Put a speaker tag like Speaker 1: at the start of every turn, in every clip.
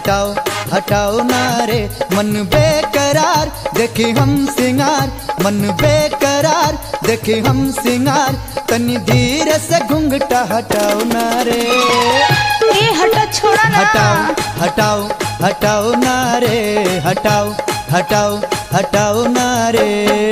Speaker 1: हटाओ हटाओ ना रे मन बेकरार देखी हम सिंगार मन बेकरार देखी हम सिंगार तनी धीरे से घुंघटा हटाओ ना रे
Speaker 2: ए हटा छोड़ा ना।
Speaker 1: हटाओ हटाओ हटाओ ना रे हटाओ हटाओ हटाओ ना रे।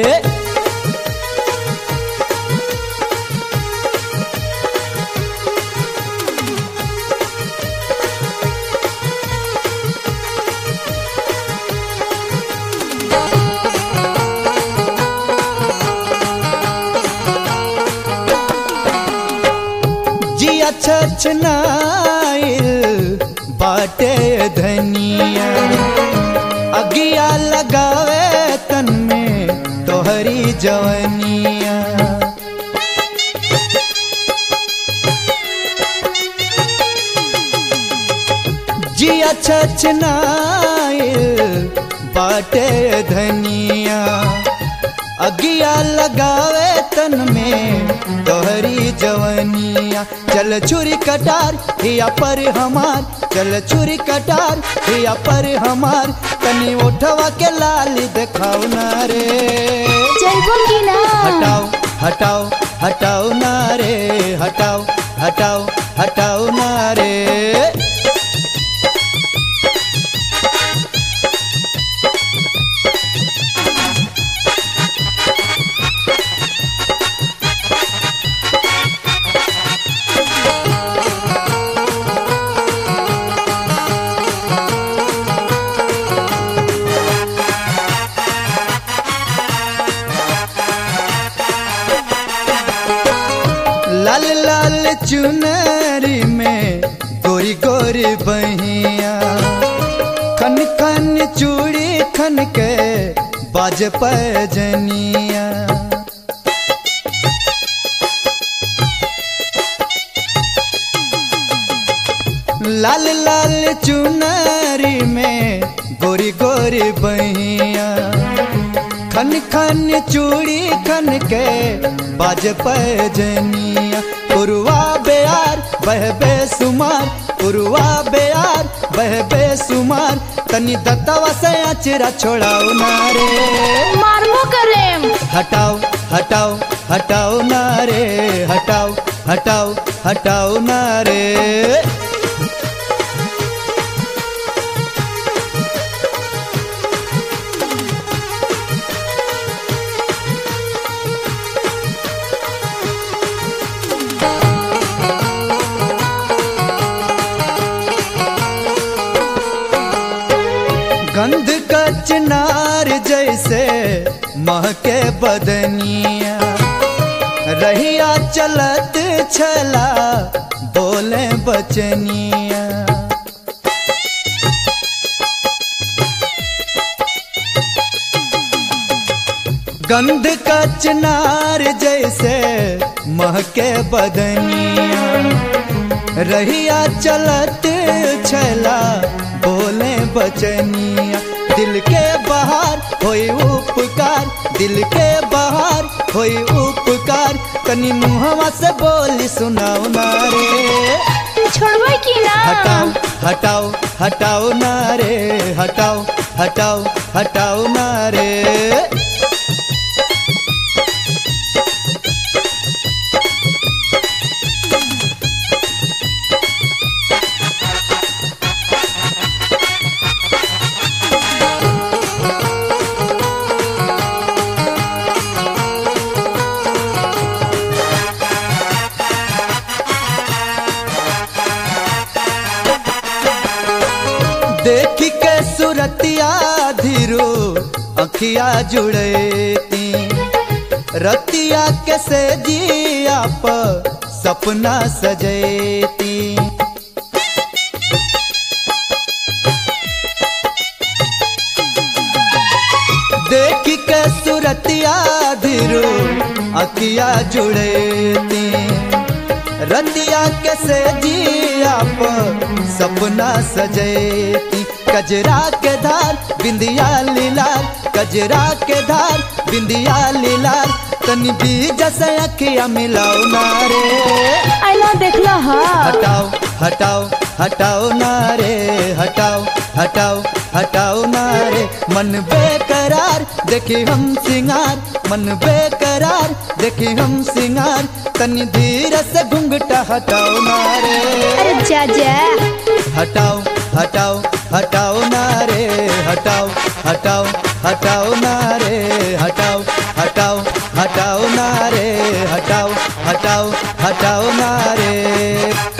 Speaker 1: जिया छछनाइल बाटे धनिया अगिया लगावे तन में तोहरी जवनिया जिया छछनाइल बाटे धनिया अगिया लगावे तन में तोहरी जवनिया चल छुरी कटार हिया पर हमार चल छुरी कटार हिया पर हमार तनी उठवा के लाली देखाओ ना रे
Speaker 2: जैबुन की ना।
Speaker 1: हटाओ हटाओ हटाओ ना रे हटाओ हटाओ हटाओ ना रे। लाल लाल चुनरी में गोरी गोरी बहिया खन खन चूड़ी खन के बाज पैजनिया लाल लाल चुनरी में गोरी गोरी बहिया खन खन चूड़ी खन के बाज पैजनिया पुरवा बेयार बह बेसुमार पुरवा बेयार बह बेसुमार तनी दत्तवा से अचरा छोड़ाओ ना रे
Speaker 2: मारमो करेम।
Speaker 1: हटाओ हटाओ हटाओ ना रे हटाओ हटाओ हटाओ ना रे। गंध का चिनार जैसे महके बदनिया रहिया चलत छला बोले बचनिया गंध का चिनार जैसे महके बदनिया रहिया चलत छला बोले बचनिया दिल के बाहर होई उपकार दिल के बाहर होई उपकार तनी मुहवा से बोली सुनाओ ना रे
Speaker 2: छोड़बे की ना।
Speaker 1: हटाओ हटाओ हटाओ ना रे हटाओ हटाओ हटाओ ना रे। देखी के सुरतिया धीरो अखिया जुड़ती रतिया के से जिया पर सपना सजती देखी के सुरतिया धीरो अखिया जुड़ती रतिया के से जिया पर सपना सजती कजरा के धार बिंदिया लीलार कजरा के धार बिंदिया लीलार तनी बीज से अखिया मिलाओ ना रे
Speaker 2: आईना देखला हा।
Speaker 1: हटाओ हटाओ हटाओ ना रे हटाओ हटाओ हटाओ ना रे मन बेकरार देखी हम सिंगार मन बेकरार देखी हम सिंगार तनी धीरे से घुंघटा हटाओ ना रे
Speaker 2: अरे जा जा
Speaker 1: हटाओ हटाओ हटाओ ना रे हटाओ हटाओ हटाओ ना रे हटाओ हटाओ हटाओ ना रे हटाओ हटाओ हटाओ ना रे